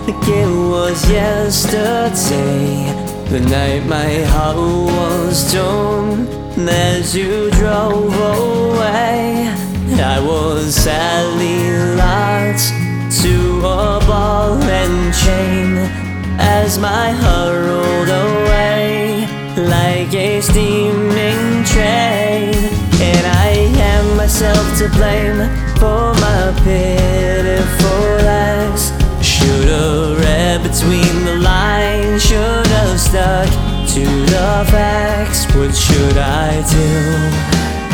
like it was yesterday. The night my heart was torn as you drove away. I was sadly lost to a ball and chain as my heart rolled away like a steaming train. And I am myself to blame for my pitiful acts. Should've read between the lines, should've stuck to the facts. What should I do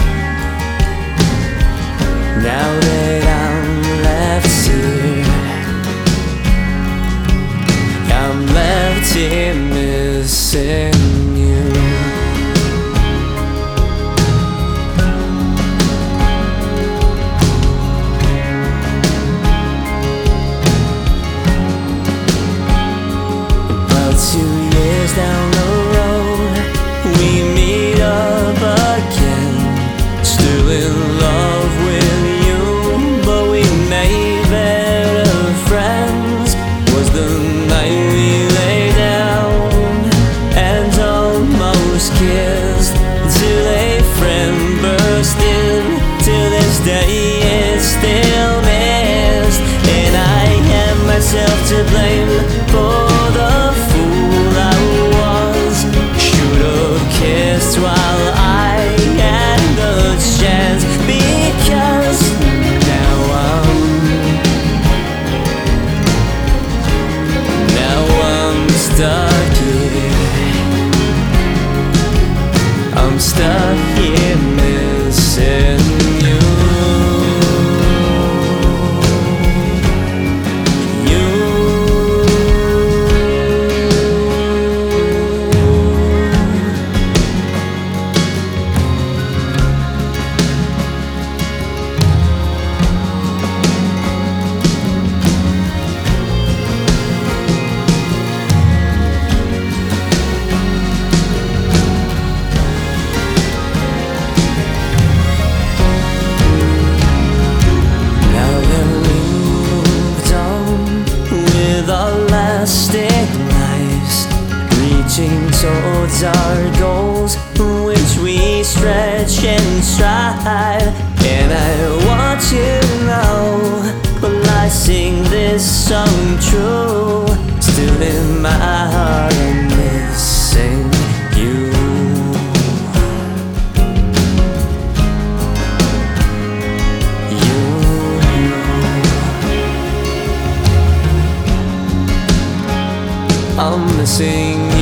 now that I'm left here? I'm left here missing you. About 2 years down the road, we meet up again. Still in love with you, but we made better friends. Was the night we lay down and almost kissed till a friend burst in. Till this day it's still missed. And I am myself to blame for the fool I was. Should've kissed while I had the chance, because now I'm stuck here. I'm stuck here missing you. Lives, reaching towards our goals, which we stretch and strive. And I want you to know, while I sing this song true, still in my heart I'm missing you. I'm missing you.